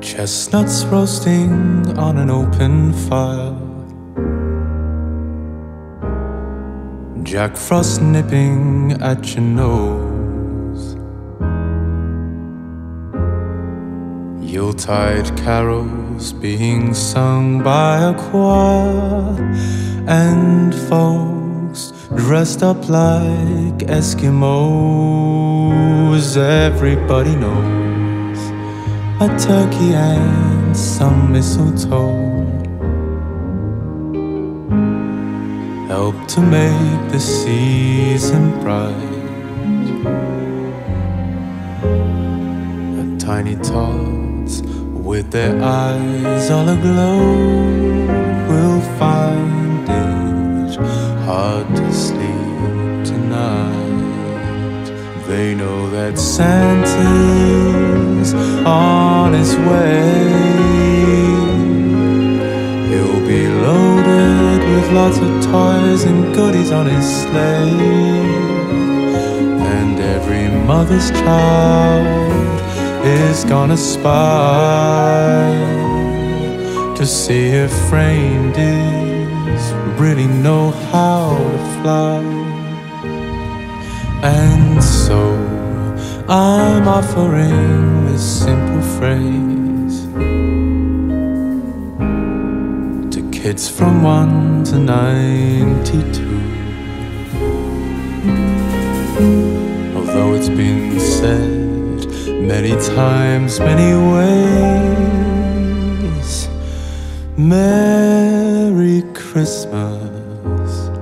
Chestnuts roasting on an open fire, Jack Frost nipping at your nose, Yuletide carols being sung by a choir, and folks dressed up like Eskimos. Everybody knows a turkey and some mistletoe help to make the season bright. Tiny tots with their eyes all aglow will find it hard to sleep tonight. They know that Santa's on his way. He'll be loaded with lots of toys and goodies on his sleigh, and every mother's child is gonna spy to see if reindeers really know how to fly. And so I'm offering this simple phrase to kids from 1 to 92. Although it's been said many times, many ways, Merry Christmas.